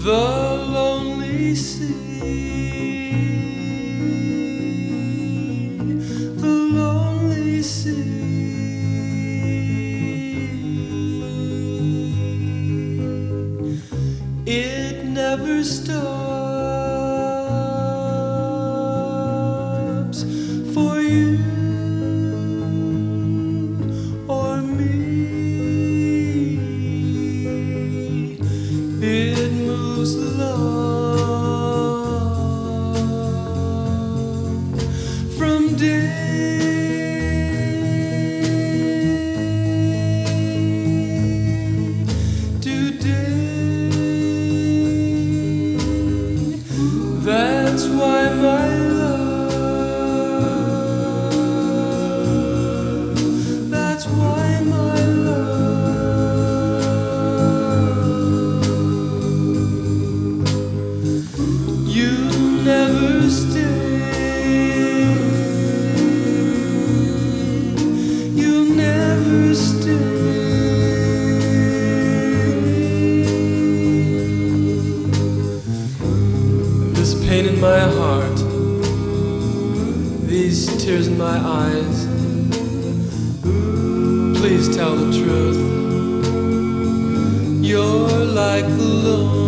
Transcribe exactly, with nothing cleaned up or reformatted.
the lonely sea, the lonely sea. It never stops for you or me. It moves along from day to day. That's why my love, that's why my love, you never stay, you never stay. This pain in my heart, these tears in my eyes, please tell the truth. You're like the lone